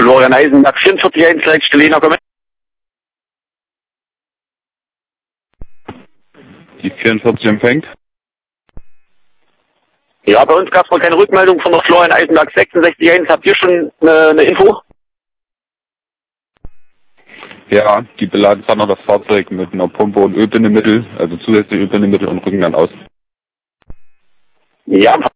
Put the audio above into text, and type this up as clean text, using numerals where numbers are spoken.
Florian Eisenberg, 44 Leitstelle Lena, komm. Die 44 empfängt. Ja, bei uns gab es noch keine Rückmeldung von der Florian Eisenberg 66.1. Habt ihr schon eine Info? Ja, die beladen dann noch das Fahrzeug mit einer Pumpe und Ölbindemittel, also zusätzlich Ölbindemittel und rücken dann aus. Ja,